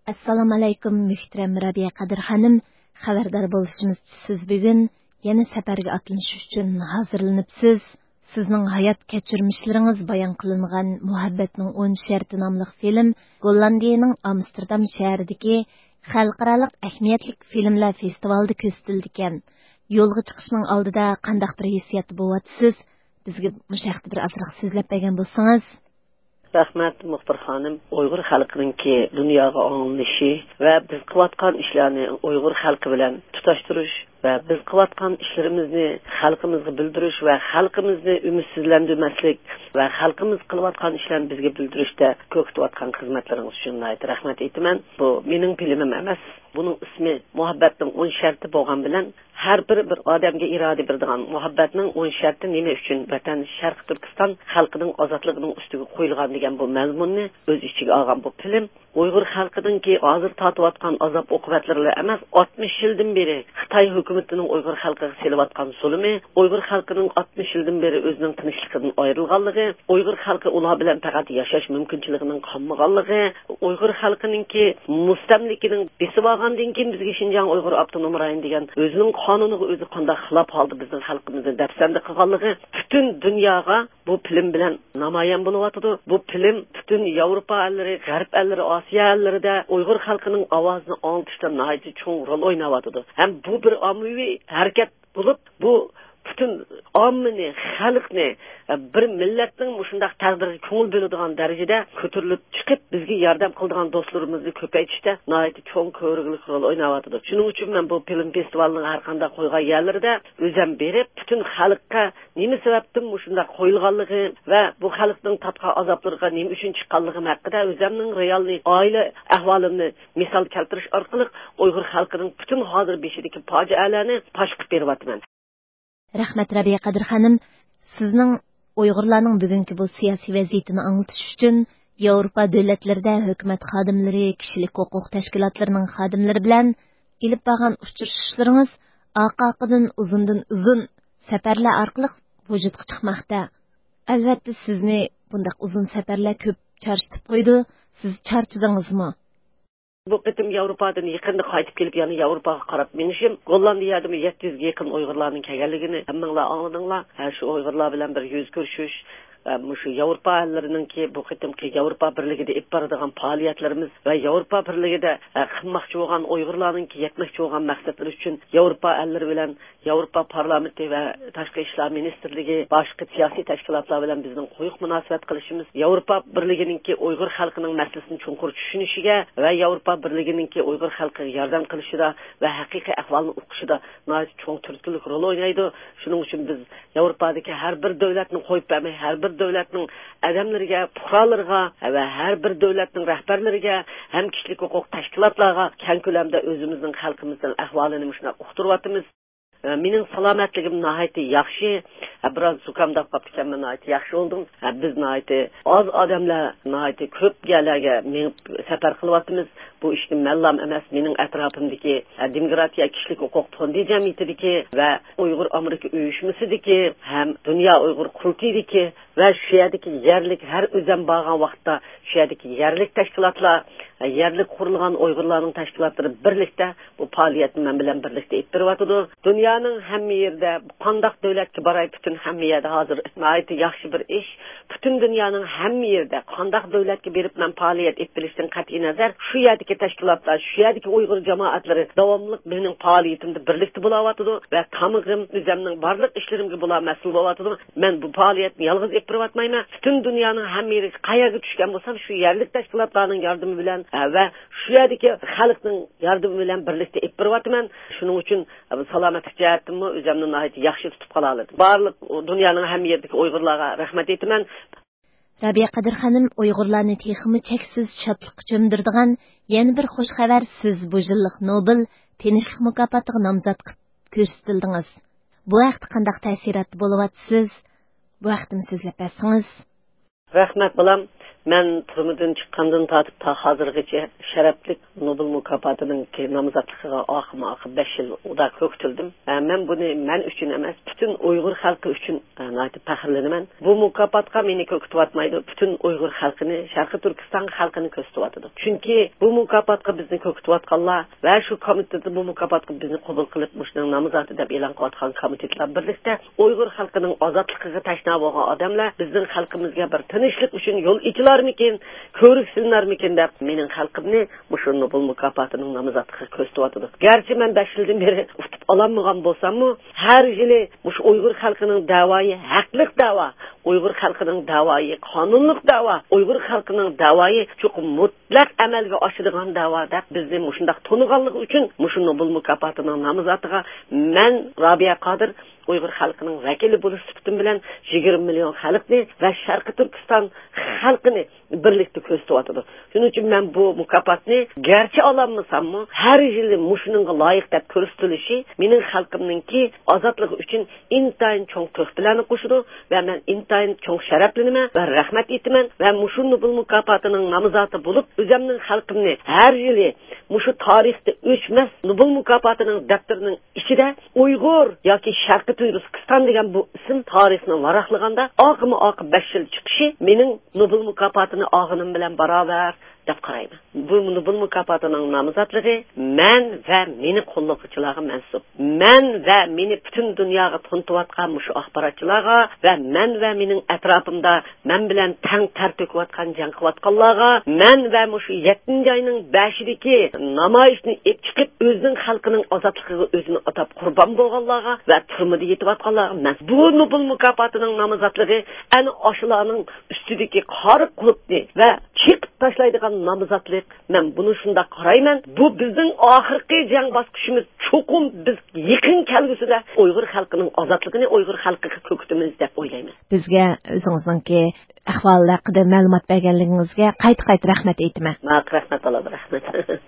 Assalamu alaykum muhtaram Rabiya Qadir xanım. Xabardor bo'lishimiz siz bugun yana safarga atlanish uchun hozirlanibsiz. Sizning hayot kechirmishlaringiz bayon qilingan Muhabbatning 10 sharti nomli film Gollandiyaning Amsterdam shahridagi xalqaro ahamiyatli filmlar festivalida ko'rsatildi ekan. Yo'lga chiqishning oldida qanday bir hissiyat bo'lyapsiz? Bizga bu haqda bir azroq so'zlab bergan bo'lsangiz. Rahmat muxbir xonim, Uyg'ur xalqininki dunyoga anglishi va biz qilayotgan ishlarni Uyg'ur xalqi bilan tutashtirish va biz qilayotgan ishlarimizni xalqimizga bildirish va xalqimizni umidsizlantirmaslik va xalqimiz qilayotgan ishlarni bizga bildirishda ko'rsatayotgan xizmatlaringiz uchun rahmat aytaman. Bu mening filmim emas. Buning ismi Muhabbatning 10 sharti bo'lgan bilan har bir odamga iroda beradigan muhabbatning 10 sharti nima uchun vatan Sharq Turkiston xalqining ozodligining ustiga qo'yilgan degan bu mazmunni o'z ichiga olgan bu film Uyg'ur xalqidagi hozir tortayotgan azob oqibatlari emas, 60 yildan beri Xitoy hukumatining Uyg'ur xalqiga selayotgan zulmi, Uyg'ur xalqining 60 yildan beri o'zining tinchligidan ayrilganligi, Uyg'ur xalqi ular bilan faqat yashash mumkinchiligining qolmaganligi, Uyg'ur xalqiningki mustamlikining besib olgandan keyin bizga Xinjiang Uyg'ur avtonom rayon degan o'zining qonuniga o'zi qanday xilof holda bizning xalqimizni dafsanda qilganligi butun dunyoga bu film bilan namoyon bo'lyapti. Bu film butun Yevropa ellari, G'arb ellari, Osiyo ellarida Uyg'ur xalqining ovozini anglitishda nihoyatda cho'ng rol o'ynayapti. Ham bu bir ommaviy harakat bo'lib, bu butun ommani, xalqni, bir millatning mushundaq taqdiriga ko'ngil bo'ladigan darajada ko'tarilib chiqib, bizga yordam qiladigan do'stlarimizni ko'paytirishda nihoyatda cho'ng ko'riglik rol o'ynayapti. Shuning uchun men bu film festivalining har qanday qo'ygan yerlarida o'zim berib, butun xalqqa nima sababdan mushundaq qo'yilganligi va bu xalqning tatqa azoblariga nima uchun chiqqanligi haqida o'zimning realniy oila ahvolimni misol keltirish orqali Uyg'ur xalqining butun hozir beshidagi fojialarni fosh qilib beryapman. Rahmat Rabiya Qadir xanım, sizning Uyg'urlarning bugungi bu siyosiy vaziyatini anglatish uchun Yevropa davlatlarida hukumat xodimlari, kishilik huquq tashkilotlarining xodimlari bilan ilib borgan uchrashishlaringiz oqoqidan uzun safarlar orqali vujudga chiqmoqda. Albatta sizni bunday uzun safarlar ko'p charchatib qo'ydi. Siz charchadingizmi? Bu qitim Yevropadan yaqinda qaytib kelib, yana Yevropaga qarab menishim, Gollandiyada 700 ga yaqin Uyg'urlarning kelganligini hammanglar angladinglar. Shu Uyg'urlar bilan bir yuz ko'rishish, shu Yevropa ellarininki bu qitimki Yevropa birligida ib boradigan faoliyatlarimiz va Yevropa birligida qilmoqchi bo'lgan Uyg'urlarninki yetmoqchi bo'lgan maqsadlar uchun Yevropa ellari bilan Yevropa parlamenti va tashqi ishlar ministrligi, boshqa siyosiy tashkilotlar bilan bizning quyuq munosabat qilishimiz, Yevropa birligininki Uyg'ur xalqining masalasini chuqur tushunishiga va Yevropa birligininki Uyg'ur xalqiga yordam qilishida va haqiqiy ahvolni o'qishida nihoyat cho'ng turtkilik rol o'ynaydi. Shuning uchun biz Yevropadagi har bir davlatni qo'yib bermay, har bir davlatning odamlariga, fuqarolarga va har bir davlatning rahbarlariga ham kishilik huquq tashkilotlarga keng ko'lamda o'zimizning xalqimizning ahvolini shuna uqtiryapmiz. Mening salomatligim nihoyatda yaxshi. Biroz zukamdab qolganman, nihoyatda yaxshi bo'ldim. Biz nihoyatda oz odamlar nihoyatda ko'p joylarga safar qilyapmiz. Bu ishni mallam emas, mening atrofimdagi demokratiya, kishilik huquq fondi jamiyatidagi va Uyg'ur Amerika uyushmasidagi ham dunyo Uyg'ur qurultiyidagi va shu yerdagi yerlik har o'zam borgan vaqtda shu yerdagi yerlik tashkilotlar, yerlik qurilgan Uyg'urlarning tashkilotlari birlikda bu faoliyatni men bilan birlikda olib beryapti. Dunyoning hamma yerda qanday davlatga boray, butun hamma yerda hozir nihoyatda yaxshi bir ish. Butun dunyoning hamma yerda qanday davlatga berib men faoliyat olib berishdan qat'iy nazar shu yerdagi tashkilotlar, shu yerdagi Uyg'ur jamoatlari davomli mening faoliyatimda birlikda bo'layapti va tamig'im o'zimning barliq ishlarimga bular mas'ul bo'lyapti. Men bu faoliyatni yolg'iz olib beryapmayman. Butun dunyoning hamma yeriga qayerga tushgan bo'lsam shu yerlik tashkilotlarning yordami bilan va shu yerdagi xalqning yordami bilan birlikda olib beryapman. Shuning uchun salomatlik jihatdan o'zimni nihoyat yaxshi tutib qola oldim. Barliq dunyoning hamma yeridagi Uyg'urlarga rahmat aytaman. Rabiya Qadir xanım, Uyg'urlarni texmi cheksiz shodlikqa cho'mdirdigan yana bir xush xabar, siz bu yillik Nobel tinchlik mukofotiga nomzod qilib ko'rsatildingiz. Bu haqda qanday ta'sirot bo'lyapsiz? Bu haqda so'zlab bersangiz. Rahmat bolam. men turmudan chiqqandan tortib ta hozirgacha sharafli Nobel mukofotining nomzodligiga oxir 5 yil uda ko'ktildim. Men buni men uchun emas, butun Uyg'ur xalqi uchun faxrlanaman. Bu mukofotga meni ko'kitmaydi, butun Uyg'ur xalqini, Sharqiy Turkiston xalqini ko'kitadi. Chunki bu mukofotga bizni ko'kitayotganlar va shu komitetda bu mukofotga bizni qabul qilib, mushning nomzodi deb e'lon qilayotgan komitetlar birlikda Uyg'ur xalqining ozodligiga tashna bo'lgan odamlar bizning xalqimizga bir tinchlik uchun yo'l ichilarmikin, ko'riksinlarmikin deb mening xalqimni mushu Nobel mukofotining nomzodiga ko'rsatadi. Garchi men 5 yildan beri utib olmagan bo'lsam-mu, har yili mushu Uyg'ur xalqining da'voyi haqliq da'vo, Uyg'ur xalqining da'voyi qonunliq da'vo, Uyg'ur xalqining da'voyi chuqur mutlaq amalga oshirgan da'vo deb bizni mushundaq to'niganligi uchun mushu Nobel mukofotining nomzodiga men Robiya Qodir Uyg'ur xalqining vakili bo'lish sifatim bilan 20 million xalqni va Sharqiy Turkiston xalqini birlikda ko'rsatyapti. Shuning uchun men bu mukofotni garchi ololmasam-mu, har yili mushuninga loyiq deb ko'rsatilishi mening xalqimningki ozodligi uchun intayin cho'ng to'xtalarni qo'shidi va men intayin cho'ng sharaflanaman va rahmat aytaman va mushu Nobel mukofotining nomzodi bo'lib, o'zimning xalqimni har yili mushu tarixda o'chmas Nobel mukofotining daftarining ichida Uyg'ur yoki Sharqiy Turkiston degan bu ism tarixni varaqlaganda oqimi 5 yil chiqishi mening Nobel mukofotini og'inim bilan barobar deb qarayman. Bu Nobel mukofotining nomzodligi men va meni qo'llovchilarga mansub. Men va meni butun dunyoga to'ntiyotgan mushu axborotchilarga va men va mening atrofimda men bilan tang tar to'kayotgan jang qilayotganlarga, men va mushu 7-oyning 5idagi namoyishni ep chiqib o'zining xalqining ozodligiga o'zini atab qurbon bo'lganlarga va turmada yetayotganlarga men bu Nobel mukofotining nomzodligi ana oshularning ustidagi qori qulubni va chiqib tashlaydigan nomzodlik, men buni shunda qarayman. Bu bizning oxirgi jang bosqichimiz. Cho'qim biz yaqin kelgusida Uyg'ur xalqining ozodligini Uyg'ur xalqiga ko'kitimiz deb o'ylayman. Bizga o'zingizning ahvol haqida ma'lumot berganligingizga qayta rahmat aytaman. Rahmat, rahmat.